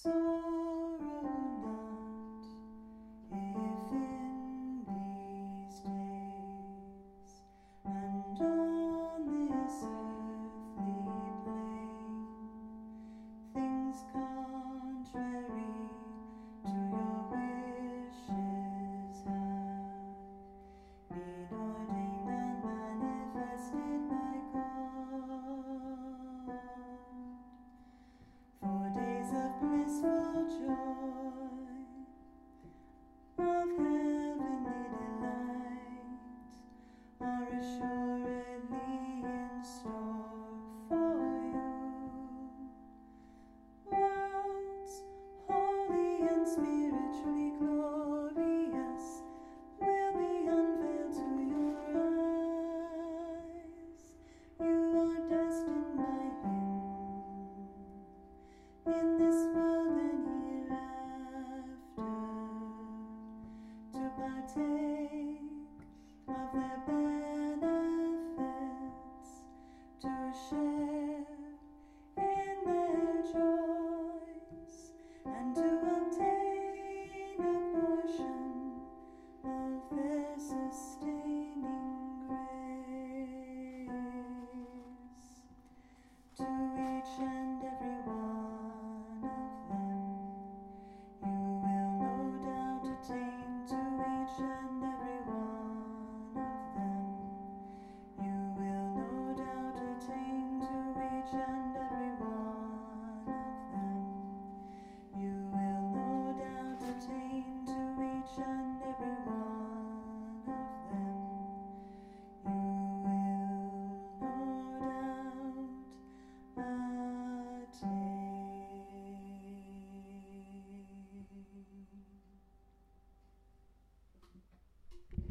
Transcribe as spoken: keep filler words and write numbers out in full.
sorrow not, if in these days, and on this earthly plane, things contrary to your wishes have been ordained and manifested by God, for days of blissful joy, of heavenly delight, are assuredly in store for you. Worlds holy and spiritually glorious will be unveiled to your eyes. You are destined by Him in this world and hereafter to partake of their benefits, to share in their joys, and to obtain a portion of their sustaining grace. To each